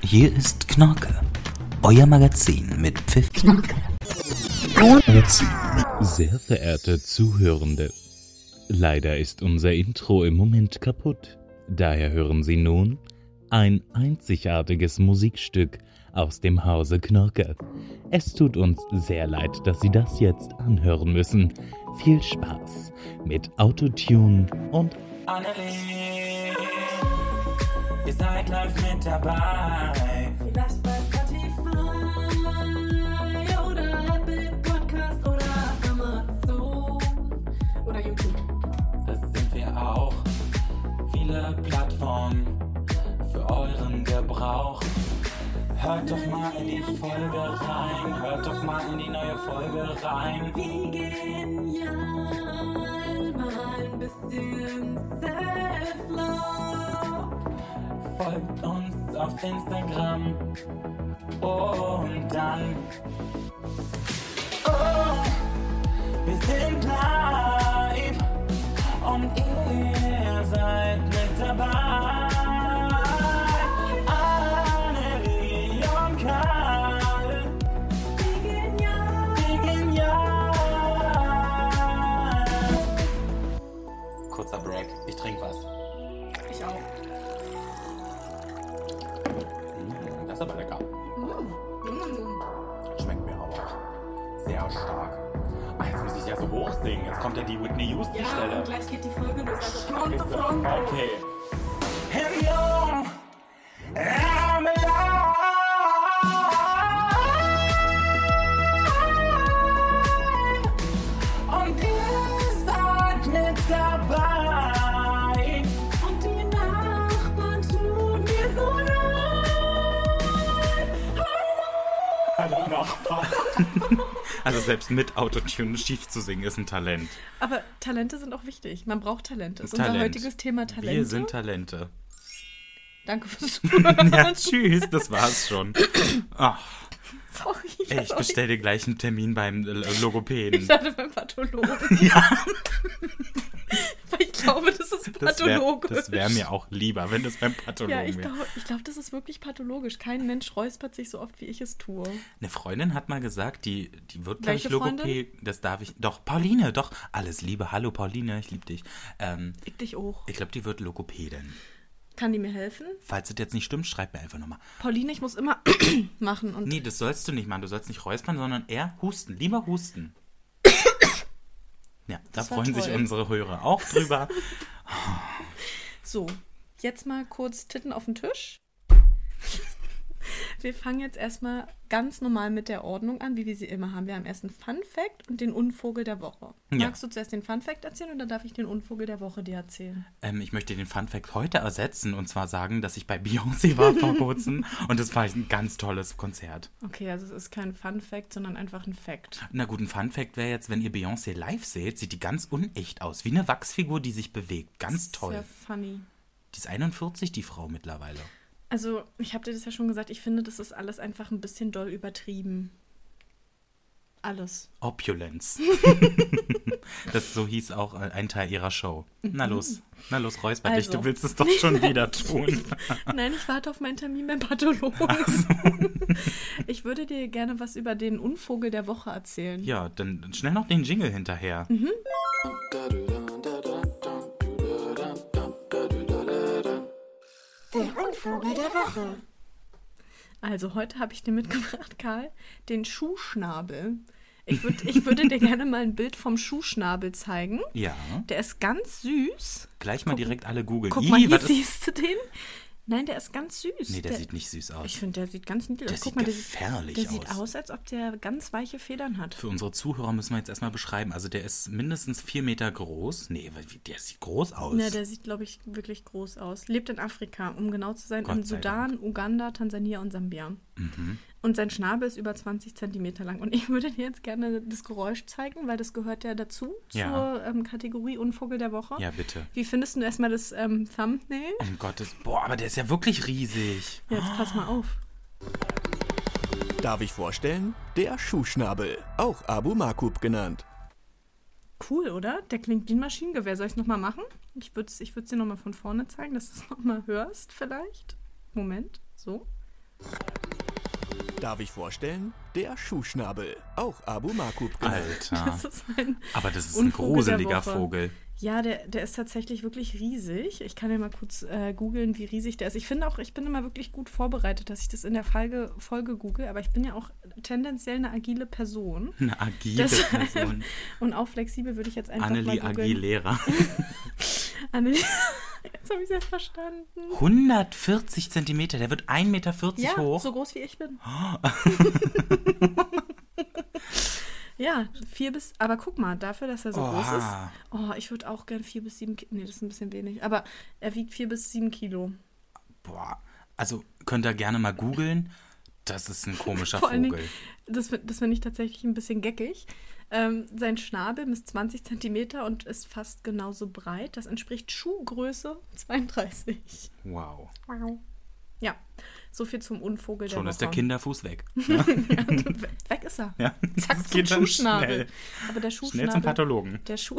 Hier ist Knorke, euer Magazin mit Pfiff. Knorke. Euer Magazin. Sehr verehrte Zuhörende, leider ist unser Intro im Moment kaputt. Daher hören Sie nun ein einzigartiges Musikstück aus dem Hause Knorke. Es tut uns sehr leid, dass Sie das jetzt anhören müssen. Viel Spaß mit Autotune und Annelie, ihr seid live mit dabei. Vielleicht bei Spotify oder Apple Podcast oder Amazon oder YouTube. Das sind wir auch. Viele Plattformen für euren Gebrauch. Hört doch mal in die Folge rein. Hört doch mal in die neue Folge rein. Wie genial, mal ein bisschen Self-Love. Folgt uns auf Instagram. Und dann. Oh, wir sind live. Und ihr seid mit dabei. Annelie und Karl. Wie genial. Wie genial. Kurzer Break. Ich trinke was. Ich auch. Das ist aber lecker. Schmeckt mir auch. Sehr stark. Ah, jetzt muss ich ja so hoch singen. Jetzt kommt ja die Whitney Ja, Houston-Stelle. und gleich geht die Folge los. Also pronto, Ist das- pronto. Okay. Hello, I'm alive. Und ihr seid mit dabei. Und die Nachbarn tun mir so leid. Hallo Nachbar. Also selbst mit Autotune schief zu singen ist ein Talent. Aber Talente sind auch wichtig. Man braucht Talente. Das ist unser Talent. heutiges Thema Talente. Wir sind Talente. Danke fürs Zuhören. Ja, tschüss, das war's schon. Ach, Sorry. ey, ich bestell dir gleich einen Termin beim Logopäden. Ich dachte beim Pathologen. Ja, Weil ich glaube, das ist pathologisch. das wär mir auch lieber, wenn das beim Ja, Pathologen ich wäre. glaube, das ist wirklich pathologisch. Kein Mensch räuspert sich so oft, wie ich es tue. Eine Freundin hat mal gesagt, die wird, glaube ich, Welche Logopäd. Das darf ich. Doch, Pauline, doch. Alles Liebe. Hallo, Pauline, ich liebe dich. Ich dich auch. Ich glaube, die wird Logopädin. Kann die mir helfen? Falls das jetzt nicht stimmt, schreib mir einfach nochmal. Pauline, ich muss immer machen. Und Nee, das sollst du nicht machen. Du sollst nicht räuspern, sondern eher husten. Lieber husten. Ja, da Das war freuen sich toll. unsere Hörer auch drüber. so, jetzt mal kurz Titten auf den Tisch. Wir fangen jetzt erstmal ganz normal mit der Ordnung an, wie wir sie immer haben. Wir haben erst einen Fun-Fact und den Unvogel der Woche. Ja. Magst du zuerst den Fun-Fact erzählen oder darf ich den Unvogel der Woche dir erzählen? Ich möchte den Funfact heute ersetzen und zwar sagen, dass ich bei Beyoncé war vor kurzem und das war ein ganz tolles Konzert. Okay, also es ist kein Fun-Fact, sondern einfach ein Fact. Na gut, ein Funfact wäre jetzt, wenn ihr Beyoncé live seht, sieht die ganz unecht aus. Wie eine Wachsfigur, die sich bewegt. Ganz toll. Sehr funny. Die ist 41, die Frau mittlerweile. Also, ich habe dir das ja schon gesagt, ich finde, das ist alles einfach ein bisschen doll übertrieben. Alles. Opulence. So hieß auch ein Teil ihrer Show. Na los, räusper dich, Also. du willst es doch schon wieder tun. Nein, ich warte auf meinen Termin beim Pathologen. Ich würde dir gerne was über den Unvogel der Woche erzählen. Ja, dann schnell noch den Jingle hinterher. Der Unvogel der Woche. Also heute habe ich dir mitgebracht, Karl, den Schuhschnabel. Ich würde dir gerne mal ein Bild vom Schuhschnabel zeigen. Ja, Der ist ganz süß. gleich mal direkt alle googeln. Guck mal, hier was ist- siehst du den. Nein, der ist ganz süß. Nee, der sieht nicht süß aus. Ich finde, der sieht ganz niedlich Der aus. sieht Guck mal, gefährlich der sieht aus. aus, als ob der ganz weiche Federn hat. Für unsere Zuhörer müssen wir jetzt erstmal beschreiben. Also der ist mindestens 4 Meter groß. Nee, der sieht groß aus. Ja, der sieht, glaube ich, wirklich groß aus. Lebt in Afrika, um genau zu sein, Gott in sei Sudan, Uganda, Tansania und Sambia. Und sein Schnabel ist über 20 Zentimeter lang. Und ich würde dir jetzt gerne das Geräusch zeigen, weil das gehört ja dazu, Ja. zur Kategorie Unvogel der Woche. Ja, bitte. Wie findest du erstmal das Thumbnail? Um Gottes... Boah, aber der ist ja wirklich riesig. Ja, jetzt pass mal auf. Darf ich vorstellen? Der Schuhschnabel, auch Abu Makub genannt. Cool, oder? Der klingt wie ein Maschinengewehr. Soll ich es nochmal machen? Ich würd's dir nochmal von vorne zeigen, dass du es nochmal hörst vielleicht. Moment, so. Darf ich vorstellen? Der Schuhschnabel, auch Abu Makub genannt. Alter. Das ist ein Aber das ist ein Unvogel der gruseliger Woche. Vogel. Ja, der ist tatsächlich wirklich riesig. Ich kann ja mal kurz googeln, wie riesig der ist. Ich finde auch, ich bin immer wirklich gut vorbereitet, dass ich das in der Folge google, aber ich bin ja auch tendenziell eine agile Person. Eine agile Deshalb- Person. Und auch flexibel würde ich jetzt einfach Annelie mal googeln. Aguilera. Annelie, jetzt habe ich es erst verstanden. 140 Zentimeter, der wird 1,40 Meter Ja, hoch. so groß wie ich bin. Ja, aber guck mal, dafür, dass er so groß ist. Oh, ich würde auch gern 4 bis 7 Kilo. Nee, das ist ein bisschen wenig. Aber er wiegt 4 bis 7 Kilo. Boah, also könnt ihr gerne mal googeln. Das ist ein komischer Vor allen Vogel. Dingen, das finde ich tatsächlich ein bisschen geckig. Sein Schnabel misst 20 Zentimeter und ist fast genauso breit. Das entspricht Schuhgröße 32. Wow. Ja, so viel zum Unvogel der Schon Woche. ist der Kinderfuß weg. Weg ist er. Ja, Zack, das zum geht dann Schuhschnabel. schnell. Aber der Schnell Schuhschnabel, zum Pathologen.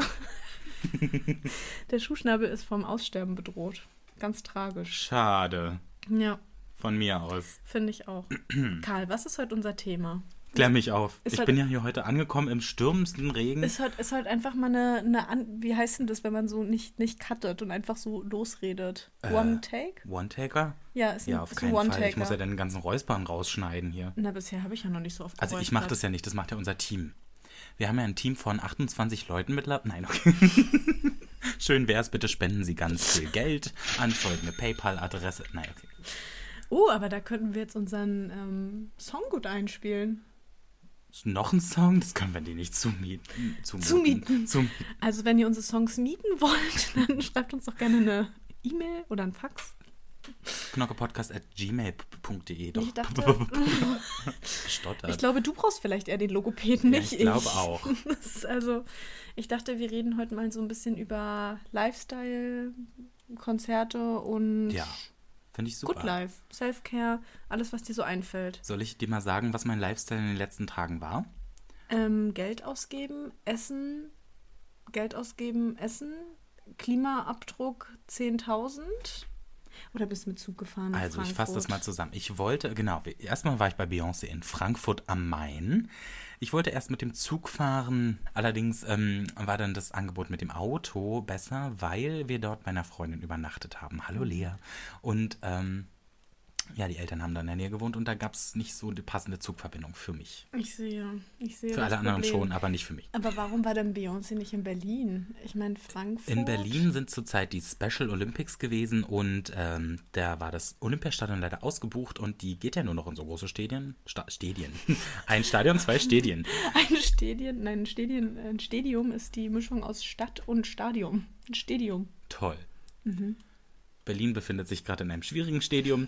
der Schuhschnabel ist vom Aussterben bedroht. Ganz tragisch. Schade. Ja, Von mir aus. finde ich auch. Karl, was ist heute unser Thema? Klär mich auf. Ist Ich halt- bin ja hier heute angekommen im stürmendsten Regen. Ist halt einfach mal wie heißt denn das, wenn man so nicht cuttet und einfach so losredet? One Take? One-Taker? Ja, ist ein, Ja, auf ist ein keinen Fall. Ich One-Taker. muss ja den ganzen Räuspern rausschneiden hier. Na, bisher habe ich ja noch nicht so oft Also ich geräuspert. mache das ja nicht, das macht ja unser Team. Wir haben ja ein Team von 28 Leuten mittlerweile. Nein, okay. Schön wär's, bitte spenden Sie ganz viel Geld an folgende PayPal-Adresse. Nein, okay. Oh, aber da könnten wir jetzt unseren Song gut einspielen. Noch ein Song? Das können wir dir nicht zumuten. Zumuten. Also wenn ihr unsere Songs mieten wollt, dann schreibt uns doch gerne eine E-Mail oder ein Fax. knockepodcast@gmail.de. Doch. Ich dachte, Gestottert. ich glaube, du brauchst vielleicht eher den Logopäden, Ja, nicht ich glaube auch. Das ist also, ich dachte, wir reden heute mal so ein bisschen über Lifestyle, Konzerte und Ja, finde ich super. Good Life, Self-Care, alles, was dir so einfällt. Soll ich dir mal sagen, was mein Lifestyle in den letzten Tagen war? Geld ausgeben, Essen, Klimaabdruck 10.000. Oder bist du mit Zug gefahren nach Also, ich fasse das mal Frankfurt? zusammen. Ich wollte, genau, erstmal war ich bei Beyoncé in Frankfurt am Main. Ich wollte erst mit dem Zug fahren, allerdings war dann das Angebot mit dem Auto besser, weil wir dort bei einer Freundin übernachtet haben. Hallo Lea. Und ja, die Eltern haben da in der Nähe gewohnt und da gab es nicht so die passende Zugverbindung für mich. Ich sehe Für das alle anderen Problem. schon, aber nicht für mich. Aber warum war denn Beyoncé nicht in Berlin? Ich meine, Frankfurt. In Berlin sind zurzeit die Special Olympics gewesen und da war das Olympiastadion leider ausgebucht und die geht ja nur noch in so große Stadien. Stadien. Ein Stadion, 2 Stadien. Ein Stadium ist die Mischung aus Stadt und Stadium. Ein Stadium. Toll. Berlin befindet sich gerade in einem schwierigen Stadium.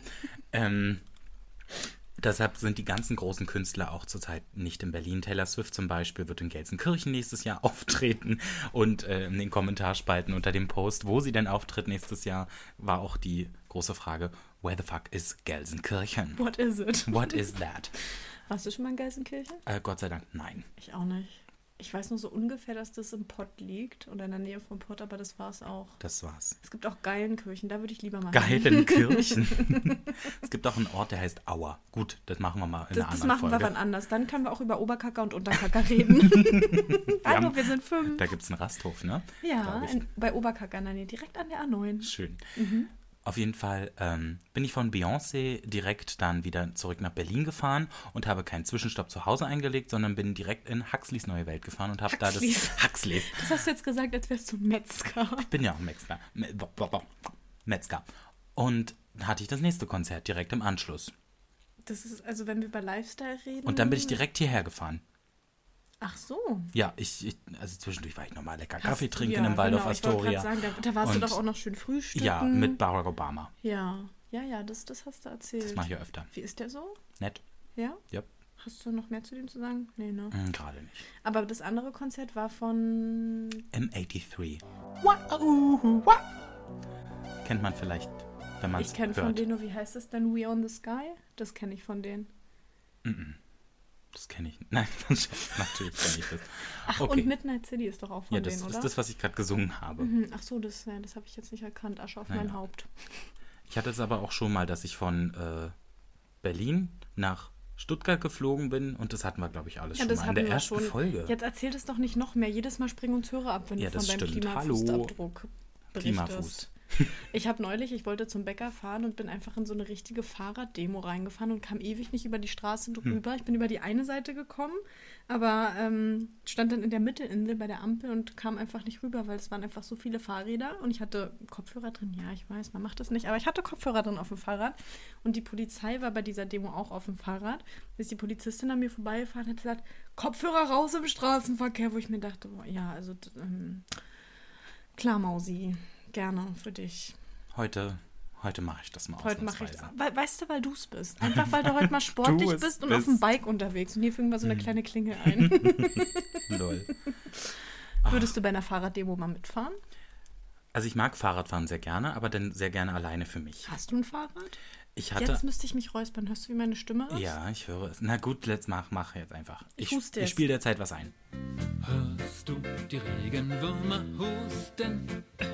Deshalb sind die ganzen großen Künstler auch zurzeit nicht in Berlin. Taylor Swift zum Beispiel wird in Gelsenkirchen nächstes Jahr auftreten. Und in den Kommentarspalten unter dem Post, wo sie denn auftritt nächstes Jahr, war auch die große Frage, where the fuck is Gelsenkirchen? What is it? What is that? Warst du schon mal in Gelsenkirchen? Gott sei Dank, nein. Ich auch nicht. Ich weiß nur so ungefähr, dass das im Pott liegt oder in der Nähe vom Pott, aber das war es auch. Das war's. Es gibt auch Geilenkirchen, da würde ich lieber mal hin. Geilenkirchen. Es gibt auch einen Ort, der heißt Auer. Gut, das machen wir mal in einer Das anderen machen Folge. wir wann anders. Dann können wir auch über Oberkacker und Unterkacker reden. Hallo, wir sind 5. Da gibt's einen Rasthof, ne? Ja, Glaub ich. bei Oberkacker, nein, direkt an der A9. Schön. Auf jeden Fall bin ich von Beyoncé direkt dann wieder zurück nach Berlin gefahren und habe keinen Zwischenstopp zu Hause eingelegt, sondern bin direkt in Huxleys Neue Welt gefahren und habe da das Huxleys. Das hast du jetzt gesagt, als wärst du Metzger. Ich bin ja auch Metzger. Und da hatte ich das nächste Konzert direkt im Anschluss. Das ist, also wenn wir über Lifestyle reden. Und dann bin ich direkt hierher gefahren. Ach so. Ja, also zwischendurch war ich nochmal lecker Hast- Kaffee trinken ja, im Waldorf genau, ich wollte Astoria. gerade sagen, da warst du Und- doch auch noch schön frühstücken. Ja, mit Barack Obama. Ja, das hast du erzählt. Das mache ich ja öfter. Wie ist der so? Nett? Ja? Ja. Hast du noch mehr zu dem zu sagen? Nee, ne? Gerade nicht. Aber das andere Konzert war von... M83. Kennt man vielleicht, wenn man es Ich kenne hört. von denen nur, wie heißt das denn? We on the Sky? Das kenne ich von denen. Das kenne ich. Nein, natürlich kenne ich das. Ach, Okay. und Midnight City ist doch auch von Ja, das denen, oder? ist das, was ich gerade gesungen habe. Ach so, das habe ich jetzt nicht erkannt. Asche auf Naja. mein Haupt. Ich hatte es aber auch schon mal, dass ich von Berlin nach Stuttgart geflogen bin und das hatten wir, glaube ich, alles schon das mal in der hatten wir ersten schon. Folge. Jetzt erzähl das doch nicht noch mehr. Jedes Mal springen uns Hörer ab, wenn Ja, du das von deinem stimmt. Klimafußabdruck berichtest. Klimafuß. Ich wollte zum Bäcker fahren und bin einfach in so eine richtige Fahrraddemo reingefahren und kam ewig nicht über die Straße drüber. Ich bin über die eine Seite gekommen, aber stand dann in der Mittelinsel bei der Ampel und kam einfach nicht rüber, weil es waren einfach so viele Fahrräder und ich hatte Kopfhörer drin. Ja, ich weiß, man macht das nicht, aber ich hatte Kopfhörer drin auf dem Fahrrad und die Polizei war bei dieser Demo auch auf dem Fahrrad. Bis die Polizistin an mir vorbeigefahren hat, gesagt, Kopfhörer raus im Straßenverkehr, wo ich mir dachte, boah, ja, also klar, Mausi. Gerne für dich. Heute mache ich das mal Heute mache ich ausnahmsweise. Weißt du, weil du es bist. Einfach, weil du heute mal sportlich bist und auf dem Bike unterwegs. Und hier fügen wir so eine kleine Klingel ein. Lol. Würdest du bei einer Fahrraddemo mal mitfahren? Also ich mag Fahrradfahren sehr gerne, aber dann sehr gerne alleine für mich. Hast du ein Fahrrad? Jetzt müsste ich mich räuspern. Hörst du, wie meine Stimme ist? Ja, ich höre es. Na gut, mach jetzt einfach. Ich huste Ich jetzt. spiele derzeit was ein. Hörst du die Regenwürmer husten,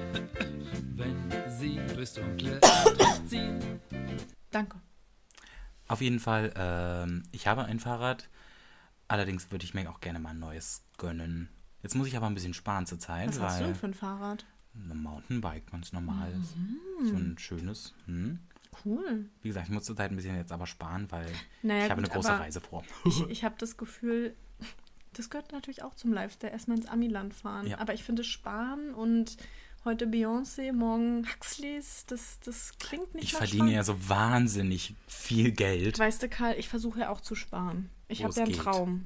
wenn sie durchs dunkle Eintracht ziehen? Danke. Auf jeden Fall, ich habe ein Fahrrad. Allerdings würde ich mir auch gerne mal ein neues gönnen. Jetzt muss ich aber ein bisschen sparen zur Zeit, Was hast du weil denn für ein Fahrrad? ein Mountainbike, ganz normal. So ein schönes. Cool. Wie gesagt, ich muss zur Zeit ein bisschen jetzt aber sparen, weil Naja, ich habe gut, eine große aber Reise vor. Ich habe das Gefühl, das gehört natürlich auch zum Lifestyle, erstmal ins Amiland fahren. Ja. Aber ich finde Sparen und heute Beyoncé, morgen Huxleys, das klingt nicht Ich nach verdiene Sparen. ja so wahnsinnig viel Geld. Weißt du, Karl, ich versuche ja auch zu sparen. Ich Wo habe es ja einen geht. Traum.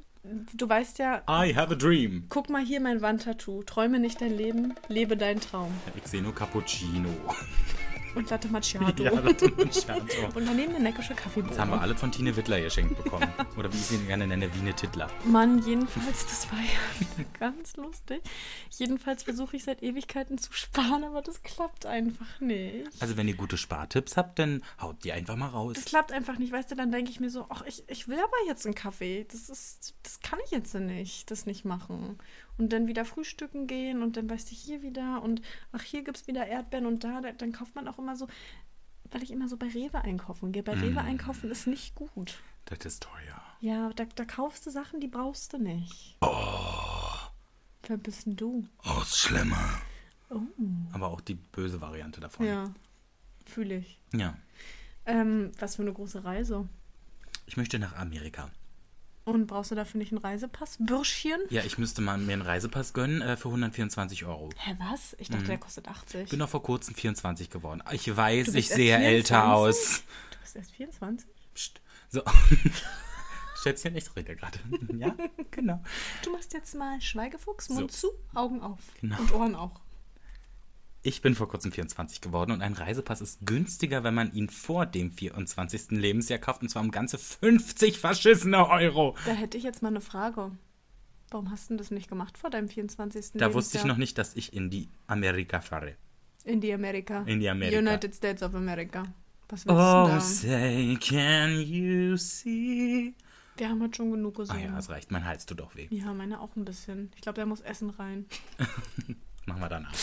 Du weißt ja, I have a dream. guck mal hier mein Wandtattoo. Träume nicht dein Leben, lebe deinen Traum. Ich sehe nur Cappuccino. Und Latte Macchiato. Ja, Latte Macchiato. Und daneben eine neckische Das Kaffeebohne. haben wir alle von Tine Wittler geschenkt bekommen. Oder wie ich sie gerne nenne, Wiene Tittler. Mann, jedenfalls, das war ja ganz lustig. Jedenfalls versuche ich seit Ewigkeiten zu sparen, aber das klappt einfach nicht. Also wenn ihr gute Spartipps habt, dann haut die einfach mal raus. Das klappt einfach nicht, weißt du, dann denke ich mir so, ach, ich will aber jetzt einen Kaffee. Das kann ich jetzt nicht, das nicht machen. Und dann wieder frühstücken gehen und dann weißt du hier wieder und ach, hier gibt es wieder Erdbeeren und dann kauft man auch immer so, weil ich immer so bei Rewe einkaufen gehe. Bei Rewe einkaufen ist nicht gut. Das ist teuer. Ja, da kaufst du Sachen, die brauchst du nicht. Oh. Wer bist denn du? Oh, ist schlimmer. Oh. Aber auch die böse Variante davon. Ja, fühle ich. Ja. Was für eine große Reise. Ich möchte nach Amerika. Und brauchst du dafür nicht einen Reisepass? Bürschchen? Ja, ich müsste mal mir einen Reisepass gönnen für 124 €. Hä, was? Ich dachte, der kostet 80. Ich bin doch vor kurzem 24 geworden. Ich weiß, Du ich bist erst sehe 24? älter aus. Du bist erst 24? Psst. So. Schätzchen, ich rede gerade. Ja, genau. Du machst jetzt mal Schweigefuchs, Mund zu, Augen auf. Genau. Und Ohren auch. Ich bin vor kurzem 24 geworden und ein Reisepass ist günstiger, wenn man ihn vor dem 24. Lebensjahr kauft, und zwar um ganze 50 verschissene Euro. Da hätte ich jetzt mal eine Frage. Warum hast du denn das nicht gemacht vor deinem 24. Da wusste ich Lebensjahr? noch nicht, dass ich in die Amerika fahre. In die Amerika. In die Amerika. United States of America. Was willst Oh, du da? say, can you see? Wir haben heute schon genug Ah gesungen. ja, es reicht. Mein Hals tut auch weh. Ja, meine auch ein bisschen. Ich glaube, da muss Essen rein. Machen wir danach.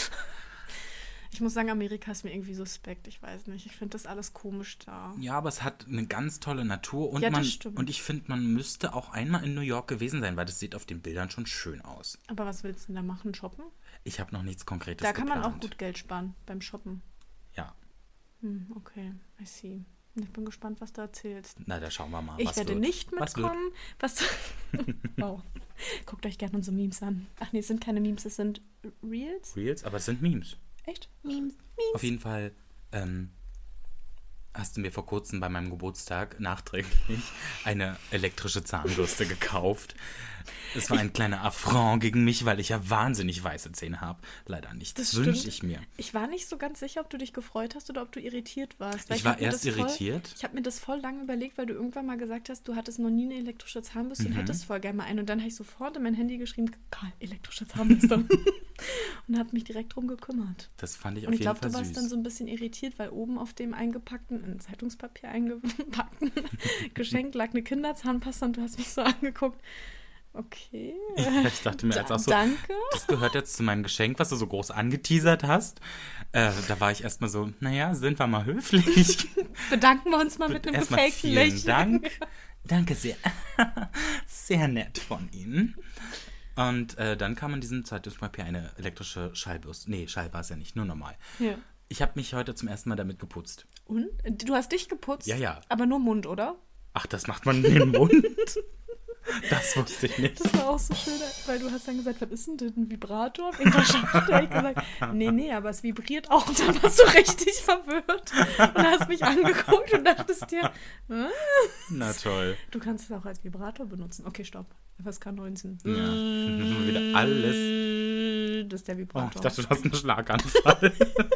Ich muss sagen, Amerika ist mir irgendwie suspekt. Ich weiß nicht. Ich finde das alles komisch da. Ja, aber es hat eine ganz tolle Natur und Ja, das stimmt. und ich finde, man müsste auch einmal in New York gewesen sein, weil das sieht auf den Bildern schon schön aus. Aber was willst du denn da machen? Shoppen? Ich habe noch nichts Konkretes Da kann man auch geplant. gut Geld sparen beim Shoppen. Ja, Okay, I see. Ich bin gespannt, was du erzählst. na, da schauen wir mal. Ich was werde wird. nicht Was wird. mitkommen. Was? Oh. Guckt euch gerne unsere Memes an. Ach nee, es sind keine Memes, es sind Reels. Reels, aber es sind Memes. Echt? Memes. Auf jeden Fall hast du mir vor kurzem bei meinem Geburtstag nachträglich eine elektrische Zahnbürste gekauft. Es war ein kleiner Affront gegen mich, weil ich ja wahnsinnig weiße Zähne habe. Leider nicht. Das stimmt. wünsche ich mir. Ich war nicht so ganz sicher, ob du dich gefreut hast oder ob du irritiert warst. Weil Ich war hab mir erst das voll- irritiert. Ich habe mir das voll lange überlegt, weil du irgendwann mal gesagt hast, du hattest noch nie eine elektrische Zahnbürste und hättest voll gerne mal eine. Und dann habe ich sofort in mein Handy geschrieben, Karl, elektrische Zahnbürste. Und habe mich direkt drum gekümmert. Das fand ich Und auf ich jeden glaube, Fall du warst süß. dann so ein bisschen irritiert, weil oben auf dem eingepackten, in Zeitungspapier eingepackten Geschenk lag eine Kinderzahnpasta und du hast mich so angeguckt. Okay. Ich dachte mir jetzt auch so, Danke. das gehört jetzt zu meinem Geschenk, was du so groß angeteasert hast. Da war ich erstmal so, naja, sind wir mal höflich. Bedanken wir uns mal mit einem Erstmal gefakten vielen Lächeln. Dank. Danke sehr. Sehr nett von Ihnen. Und dann kam in diesem Zeitungspapier eine elektrische Schallbürste. Nee, Schall war es ja nicht, nur normal. Ja. Ich habe mich heute zum ersten Mal damit geputzt. Und? Du hast dich geputzt? Ja, ja. Aber nur Mund, oder? Ach, das macht man in den Mund? Das wusste ich nicht. Das war auch so schön, weil du hast dann gesagt, was ist denn das, ein Vibrator? Da habe ich gesagt, nee, aber es vibriert auch. Und dann warst du richtig verwirrt und hast mich angeguckt und dachtest dir, Na toll. du kannst es auch als Vibrator benutzen. Okay, stopp. FSK 19. Ja, wieder alles. Das ist der Oh, Vibrator. ich dachte, du hast einen Schlaganfall.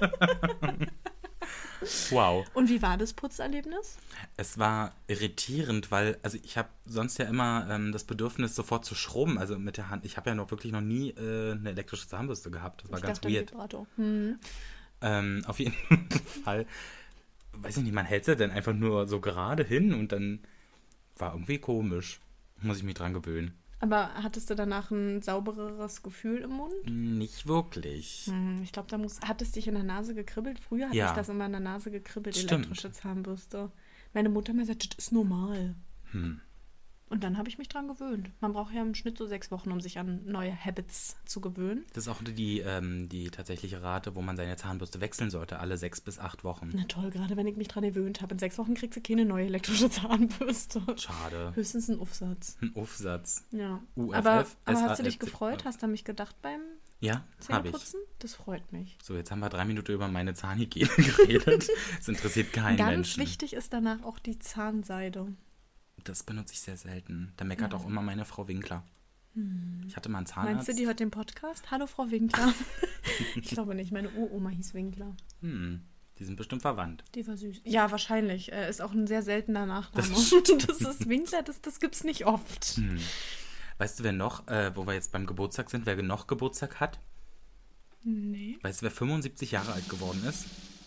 Wow. Und wie war das Putzerlebnis? Es war irritierend, weil, also ich habe sonst ja immer das Bedürfnis, sofort zu schrubben, also mit der Hand. Ich habe ja noch wirklich noch nie eine elektrische Zahnbürste gehabt. Das war Ich ganz dachte, weird. Vibrator. Auf jeden Fall, weiß ich nicht, man hält sie dann einfach nur so gerade hin und dann war irgendwie komisch. Muss ich mich dran gewöhnen. Aber hattest du danach ein saubereres Gefühl im Mund? Nicht wirklich. Ich glaube, hat es dich in der Nase gekribbelt? Früher hat Ja. mich das immer in der Nase gekribbelt, Stimmt. elektrische Zahnbürste. Meine Mutter hat mir gesagt, das ist normal. Und dann habe ich mich dran gewöhnt. Man braucht ja im Schnitt so 6 Wochen, um sich an neue Habits zu gewöhnen. Das ist auch die tatsächliche Rate, wo man seine Zahnbürste wechseln sollte, alle 6 bis 8 Wochen. Na toll, gerade wenn ich mich dran gewöhnt habe. In 6 Wochen kriegst du keine neue elektrische Zahnbürste. Schade. Höchstens ein Aufsatz. Ein Aufsatz. Ja. UFF, aber hast du dich SAFC. gefreut? Hast du an mich gedacht beim Ja, habe ich. Zähneputzen? Das freut mich. So, jetzt haben wir 3 Minuten über meine Zahnhygiene geredet. Das interessiert keinen Ganz Menschen. wichtig ist danach auch die Zahnseide. Das benutze ich sehr selten. Da meckert auch immer meine Frau Winkler. Ich hatte mal einen Zahnarzt. Meinst du, die hört den Podcast? Hallo, Frau Winkler. Ich glaube nicht, meine Uroma hieß Winkler. Die sind bestimmt verwandt. Die war süß. Ja, wahrscheinlich. Ist auch ein sehr seltener Nachname. Das ist Winkler, das gibt's nicht oft. Weißt du, wer noch, wo wir jetzt beim Geburtstag sind, wer noch Geburtstag hat? Nee. Weißt du, wer 75 Jahre alt geworden ist?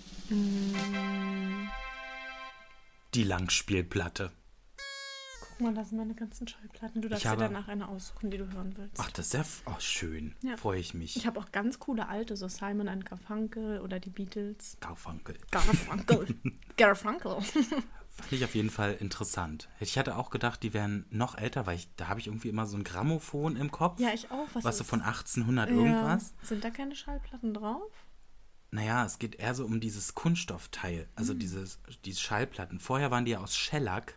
Die Langspielplatte. Guck mal, das sind meine ganzen Schallplatten. Du darfst dir danach eine aussuchen, die du hören willst. Ach, das ist ja schön. Ja. Freue ich mich. Ich habe auch ganz coole alte, so Simon and Garfunkel oder die Beatles. Garfunkel. Garfunkel. Fand ich auf jeden Fall interessant. Ich hatte auch gedacht, die wären noch älter, weil da habe ich irgendwie immer so ein Grammophon im Kopf. Ja, ich auch. Was so von 1800 irgendwas. Sind da keine Schallplatten drauf? Naja, es geht eher so um dieses Kunststoffteil. Also diese Schallplatten. Vorher waren die ja aus Shellac.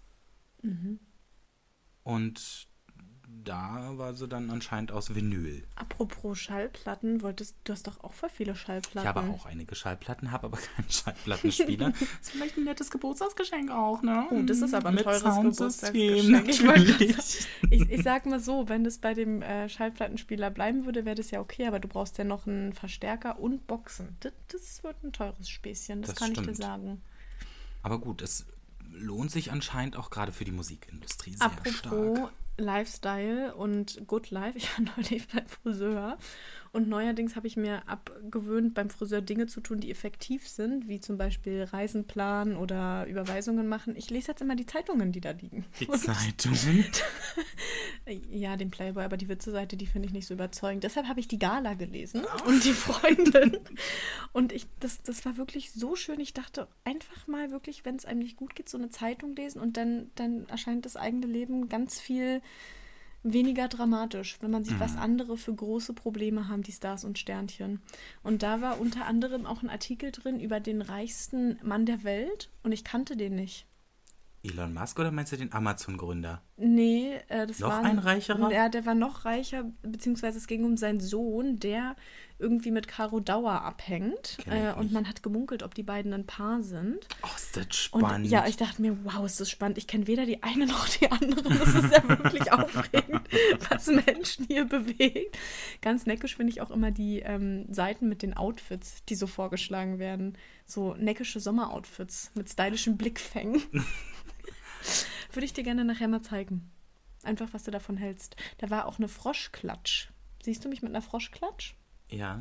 Und da war sie dann anscheinend aus Vinyl. Apropos Schallplatten, du hast doch auch voll viele Schallplatten. Ich habe auch einige Schallplatten, habe aber keinen Schallplattenspieler. Ist vielleicht ein nettes Geburtstagsgeschenk auch, ne? Oh, das ist aber ein Mit teures Soundsystem, Geburtstagsgeschenk. Ich sag mal so, wenn das bei dem Schallplattenspieler bleiben würde, wäre das ja okay, aber du brauchst ja noch einen Verstärker und Boxen. Das wird ein teures Späßchen, das kann stimmt. ich dir sagen. Aber gut, es lohnt sich anscheinend auch gerade für die Musikindustrie sehr Apropos stark. Lifestyle und Good Life, ich war neulich beim Friseur und neuerdings habe ich mir abgewöhnt, beim Friseur Dinge zu tun, die effektiv sind, wie zum Beispiel Reisen planen oder Überweisungen machen. Ich lese jetzt immer die Zeitungen, die da liegen. Die Zeitungen? Ja, den Playboy, aber die Witze-Seite, die finde ich nicht so überzeugend. Deshalb habe ich die Gala gelesen und die Freundin. Und das war wirklich so schön. Ich dachte, einfach mal wirklich, wenn es einem nicht gut geht, so eine Zeitung lesen und dann erscheint das eigene Leben ganz viel weniger dramatisch, wenn man sieht, was andere für große Probleme haben, die Stars und Sternchen. Und da war unter anderem auch ein Artikel drin über den reichsten Mann der Welt und ich kannte den nicht. Elon Musk oder meinst du den Amazon-Gründer? Nee, das Noch war ein reicherer? Ja, der war noch reicher, beziehungsweise es ging um seinen Sohn, der irgendwie mit Caro Dauer abhängt. Kenn ich Und nicht. man hat gemunkelt, ob die beiden ein Paar sind. Oh, ist das Und spannend. ja, ich dachte mir, wow, ist das spannend. Ich kenne weder die eine noch die andere. Das ist ja wirklich aufregend, was Menschen hier bewegt. Ganz neckisch finde ich auch immer die Seiten mit den Outfits, die so vorgeschlagen werden. So neckische Sommeroutfits mit stylischen Blickfängen. Würde ich dir gerne nachher mal zeigen. Einfach, was du davon hältst. Da war auch eine Froschklatsch. Siehst du mich mit einer Froschklatsch? Ja,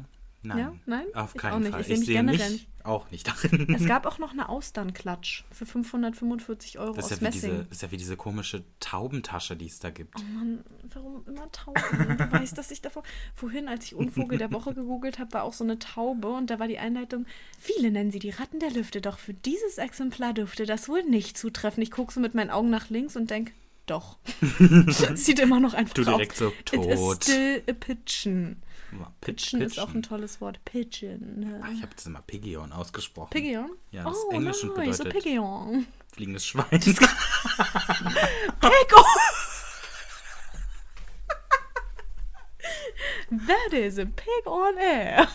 Nein. Ja? Nein? Auf Ich keinen auch nicht. Fall. Ich sehe Ich mich sehe generell mich auch nicht darin. Es gab auch noch eine Austern-Klatsch für 545 € Das aus ist, ja wie Messing. das ist ja wie diese komische Taubentasche, die es da gibt. Oh Mann, warum immer Tauben? Du weißt, dass ich davor... Vorhin, als ich Unvogel der Woche gegoogelt habe, war auch so eine Taube und da war die Einleitung, viele nennen sie die Ratten der Lüfte, doch für dieses Exemplar dürfte das wohl nicht zutreffen. Ich gucke so mit meinen Augen nach links und denke, doch. Sieht immer noch einfach Du direkt aus. so It tot. is still a pigeon. Pigeon ist auch ein Pitchen. tolles Wort. Pigeon. Ne? Ach, ich habe das immer Pigeon ausgesprochen. Pigeon? Ja, das ist oh, Englisch und nice, bedeutet a Pigeon. fliegendes Schwein. Pigeon! That is a pig on air.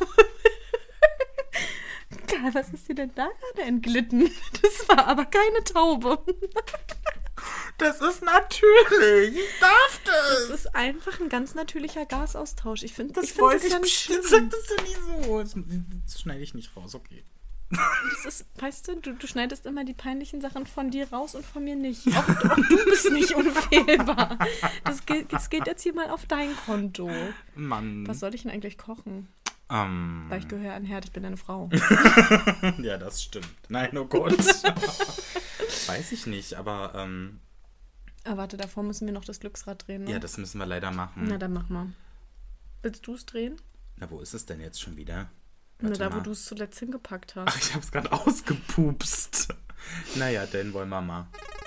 Geil, was ist dir denn da gerade entglitten? Das war aber keine Taube. Das ist natürlich. Ich darf das. Das ist einfach ein ganz natürlicher Gasaustausch. Ich finde Das das wollte ich ja nicht bestimmt. schlimm. Das ist ja nie so. Das schneide ich nicht raus, okay. Das ist, weißt du schneidest immer die peinlichen Sachen von dir raus und von mir nicht. Auch du bist nicht unfehlbar. Das geht jetzt hier mal auf dein Konto. Mann. Was soll ich denn eigentlich kochen? Weil ich gehöre an Herd, ich bin eine Frau. Ja, das stimmt. Nein, oh Gott. Weiß ich nicht, aber Ah, warte, davor müssen wir noch das Glücksrad drehen, ne? ja, das müssen wir leider machen. Na, dann mach mal. Willst du es drehen? Na, wo ist es denn jetzt schon wieder? Na, Warte da, wo mal. du es zuletzt hingepackt hast. Ach, ich hab's gerade ausgepupst. Naja, dann wollen wir mal.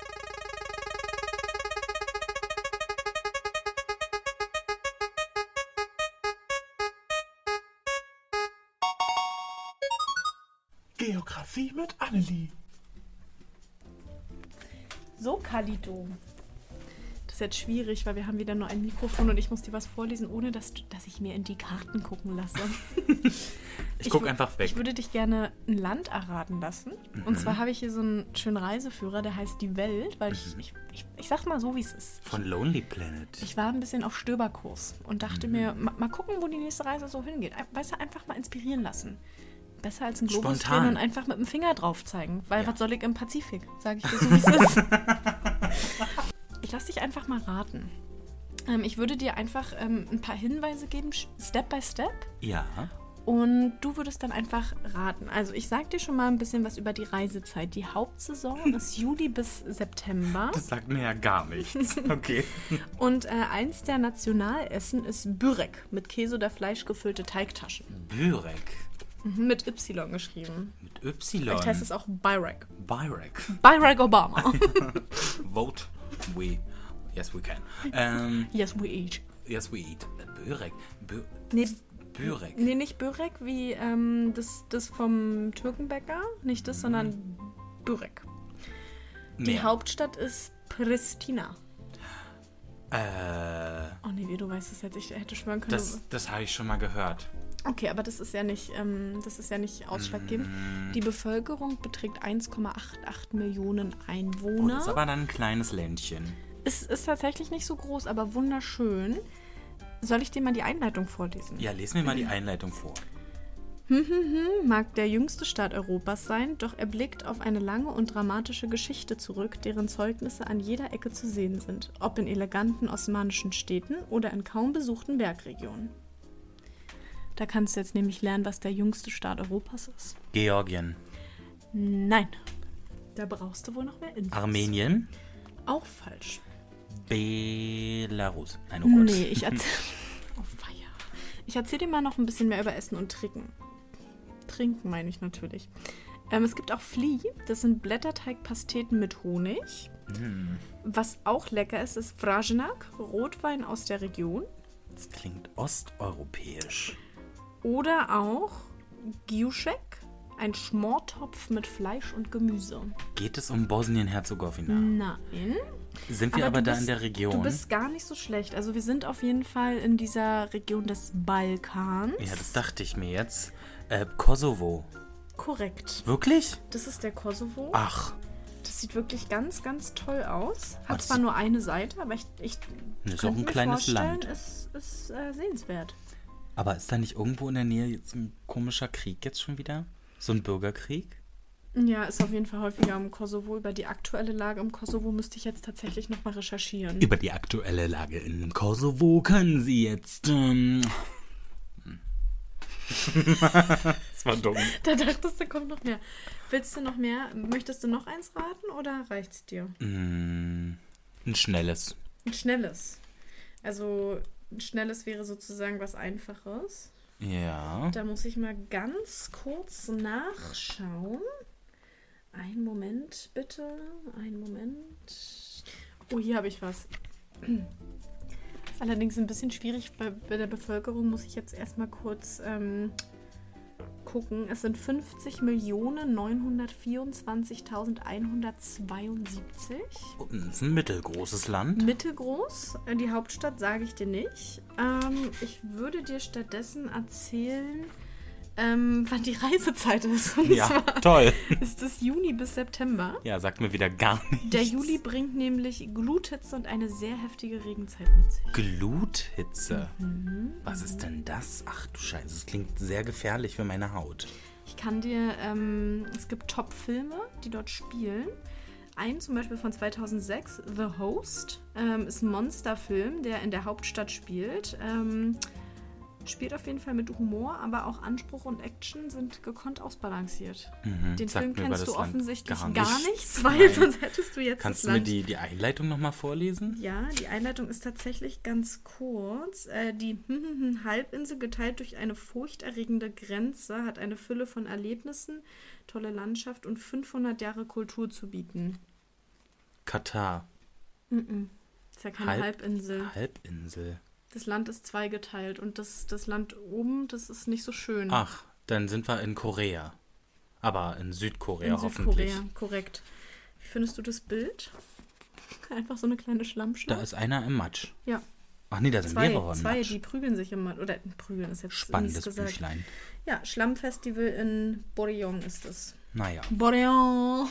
Geografie mit Annelie. So, Kalito. Das ist jetzt schwierig, weil wir haben wieder nur ein Mikrofon und ich muss dir was vorlesen, ohne dass ich mir in die Karten gucken lasse. Ich guck einfach weg. Ich würde dich gerne ein Land erraten lassen. Und zwar habe ich hier so einen schönen Reiseführer, der heißt Die Welt, weil ich sag mal so, wie es ist. Von Lonely Planet. Ich war ein bisschen auf Stöberkurs und dachte mir, mal gucken, wo die nächste Reise so hingeht. Weißt du, einfach mal inspirieren lassen. Besser als ein Globus Spontan. drehen und einfach mit dem Finger drauf zeigen. Weil Ja. was soll ich im Pazifik? Sage ich dir so, wie es ist. Ich lasse dich einfach mal raten. Ich würde dir einfach ein paar Hinweise geben, Step by Step. Ja. Und du würdest dann einfach raten. Also ich sag dir schon mal ein bisschen was über die Reisezeit. Die Hauptsaison ist Juli bis September. Das sagt mir ja gar nichts. Okay. Und eins der Nationalessen ist Börek, mit Käse oder Fleisch gefüllte Teigtaschen. Börek. Mit Y geschrieben. Mit Y. Vielleicht heißt es auch Byrek. Byrek. Barack Obama. Vote. Yes, we can. Yes, we eat. Yes, we eat. Börek. Nee, Börek. nee, nicht Börek wie das vom Türkenbäcker. Nicht das, sondern Börek. Die Mehr. Hauptstadt ist Pristina. Äh, Oh nee, wie du weißt es jetzt. Ich hätte schwören können. das habe ich schon mal gehört. Okay, aber das ist ja nicht ausschlaggebend. Die Bevölkerung beträgt 1,88 Millionen Oh, Einwohner. das ist aber dann ein kleines Ländchen. Es ist tatsächlich nicht so groß, aber wunderschön. Soll ich dir mal die Einleitung vorlesen? Ja, les mir mal die Einleitung vor. Mag der jüngste Staat Europas sein, doch er blickt auf eine lange und dramatische Geschichte zurück, deren Zeugnisse an jeder Ecke zu sehen sind, ob in eleganten osmanischen Städten oder in kaum besuchten Bergregionen. Da kannst du jetzt nämlich lernen, was der jüngste Staat Europas ist. Georgien. Nein, da brauchst du wohl noch mehr Infos. Armenien. Auch falsch. Belarus. Nein, oh Gott. Nee, ich erzähl dir mal noch ein bisschen mehr über Essen und Trinken. Trinken meine ich natürlich. Es gibt auch Fli, das sind Blätterteigpasteten mit Honig. Was auch lecker ist, ist Vragenak, Rotwein aus der Region. Das klingt osteuropäisch. Oder auch Giušek, ein Schmortopf mit Fleisch und Gemüse. Geht es um Bosnien-Herzegowina? Nein. Sind wir aber du da bist- in der Region? Du bist gar nicht so schlecht. Also wir sind auf jeden Fall in dieser Region des Balkans. Ja, das dachte ich mir jetzt. Kosovo. Korrekt. Wirklich? Das ist der Kosovo. Ach, Das sieht wirklich ganz, ganz toll aus. Hat Was? zwar nur eine Seite, aber ich das ist auch könnte ein mir kleines vorstellen, Land. ist sehenswert. Aber ist da nicht irgendwo in der Nähe jetzt ein komischer Krieg jetzt schon wieder? So ein Bürgerkrieg? Ja, ist auf jeden Fall häufiger im Kosovo. Über die aktuelle Lage im Kosovo müsste ich jetzt tatsächlich nochmal recherchieren. Über die aktuelle Lage in Kosovo können Sie jetzt Das war dumm. Da dachtest du, kommt noch mehr. Willst du noch mehr? Möchtest du noch eins raten oder reicht's dir? Ein schnelles. Ein schnelles. Also ein schnelles wäre sozusagen was Einfaches. Ja. Da muss ich mal ganz kurz nachschauen. Einen Moment, bitte. Einen Moment. Oh, hier habe ich was. Ist allerdings ein bisschen schwierig. Bei der Bevölkerung muss ich jetzt erstmal kurz gucken. Es sind 50.924.172. Das ist ein mittelgroßes Land. Mittelgroß. Die Hauptstadt sage ich dir nicht. Ich würde dir stattdessen erzählen, wann die Reisezeit ist. Und Ja, zwar toll. ist es Juni bis September. Ja, sagt mir wieder gar nichts. Der Juli bringt nämlich Gluthitze und eine sehr heftige Regenzeit mit sich. Gluthitze? Was ist denn das? Ach du Scheiße, das klingt sehr gefährlich für meine Haut. Ich kann dir, es gibt Top-Filme, die dort spielen. Einen zum Beispiel von 2006, The Host, ist ein Monsterfilm, der in der Hauptstadt spielt. Spielt auf jeden Fall mit Humor, aber auch Anspruch und Action sind gekonnt ausbalanciert. Den Sag Film mir über kennst das du Land offensichtlich gar gar nichts. nichts, weil Nein. sonst hättest du jetzt Kannst das du mir Land. die Einleitung nochmal vorlesen? Ja, die Einleitung ist tatsächlich ganz kurz. Die Halbinsel, geteilt durch eine furchterregende Grenze, hat eine Fülle von Erlebnissen, tolle Landschaft und 500 Jahre Kultur zu bieten. Katar. Ist ja keine Halbinsel. Halbinsel. Das Land ist zweigeteilt und das Land oben, das ist nicht so schön. Ach, dann sind wir in Korea. Aber in Südkorea In hoffentlich. Südkorea, korrekt. Wie findest du das Bild? Einfach so eine kleine Schlammschlacht. Da ist einer im Matsch. Ja. Ach nee, da sind mehrere im Zwei, Matsch. die prügeln sich immer. Oder prügeln ist jetzt Spannendes mies gesagt. Büchlein. Ja, Schlammfestival in Bordeaux ist es. Naja. Bordeaux.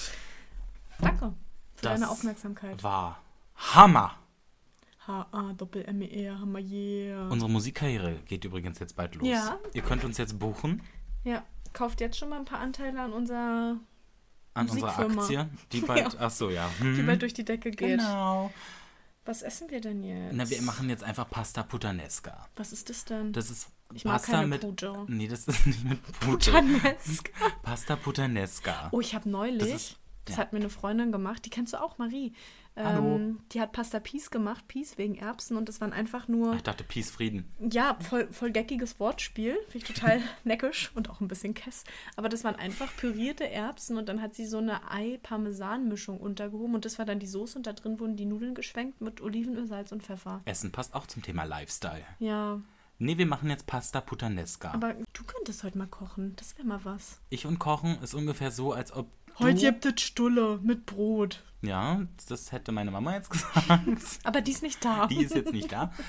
Danke für Das deine Aufmerksamkeit. war Hammer. H-A-Doppel-M-E-R, Hammer, yeah. Unsere Musikkarriere geht übrigens jetzt bald los. Ja. Ihr könnt uns jetzt buchen Ja, kauft jetzt schon mal ein paar Anteile an unserer an unserer Musikfirma. Aktie, die bald, Ja. ach so, ja. die bald durch die Decke geht. Genau. Was essen wir denn jetzt? Na, wir machen jetzt einfach Pasta Puttanesca. Was ist das denn? Das ist Ich mag Pasta keine mit... Pujo. Nee, das ist nicht mit Pute. Puttanesca. Pasta Puttanesca. Oh, ich habe neulich, Das ist- das ja. hat mir eine Freundin gemacht, die kennst du auch, Marie. Hallo. Die hat Pasta Peas gemacht, Peas wegen Erbsen und das waren einfach nur, Ich dachte, Peace, Frieden. ja, voll geckiges Wortspiel, finde ich total neckisch und auch ein bisschen kess, aber das waren einfach pürierte Erbsen und dann hat sie so eine Ei-Parmesan-Mischung untergehoben und das war dann die Soße und da drin wurden die Nudeln geschwenkt mit Olivenöl, Salz und Pfeffer. Essen passt auch zum Thema Lifestyle. Ja, Nee, wir machen jetzt Pasta Puttanesca. aber du könntest heute mal kochen, das wäre mal was. Ich und Kochen ist ungefähr so, als ob Heute du... gibt es Stulle mit Brot. Ja, das hätte meine Mama jetzt gesagt. Aber die ist nicht da. Die ist jetzt nicht da.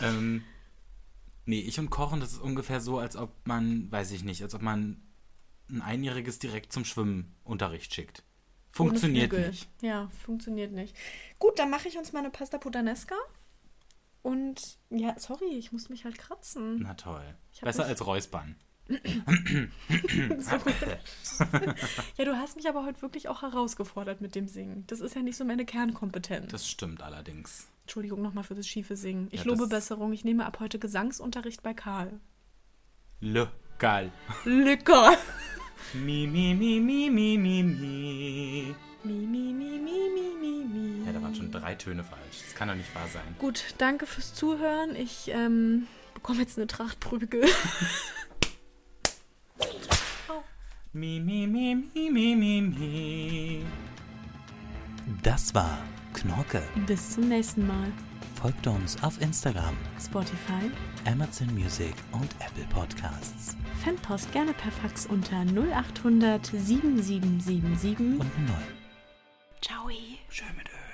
Nee, ich und Kochen, das ist ungefähr so, als ob man, weiß ich nicht, als ob man ein Einjähriges direkt zum Schwimmunterricht schickt. Funktioniert Ohne Flügel. nicht. Ja, funktioniert nicht. Gut, dann mache ich uns mal eine Pasta Puttanesca. Und ja, sorry, ich muss mich halt kratzen. Na toll. Ich hab Besser mich- als Räuspern. Ja, du hast mich aber heute wirklich auch herausgefordert mit dem Singen. Das ist ja nicht so meine Kernkompetenz. Das stimmt allerdings. Entschuldigung nochmal für das schiefe Singen. Ich Ja, lobe das- Besserung. Ich nehme ab heute Gesangsunterricht bei Karl. Geil. Lecker! Mi, mi, mi, mi, mi, mi, mi. Mi, mi, mi, mi, mi, mi, mi. Ja, da waren schon 3 Töne falsch. Das kann doch nicht wahr sein. Gut, danke fürs Zuhören. Ich bekomme jetzt eine Trachtprügel. Mi, mi, mi, mi, mi, mi, mi. Das war Knorke. Bis zum nächsten Mal. Folgt uns auf Instagram, Spotify. Amazon Music und Apple Podcasts. Fanpost gerne per Fax unter 0800 7777. Und 0. Ciao. Schön mit Ö.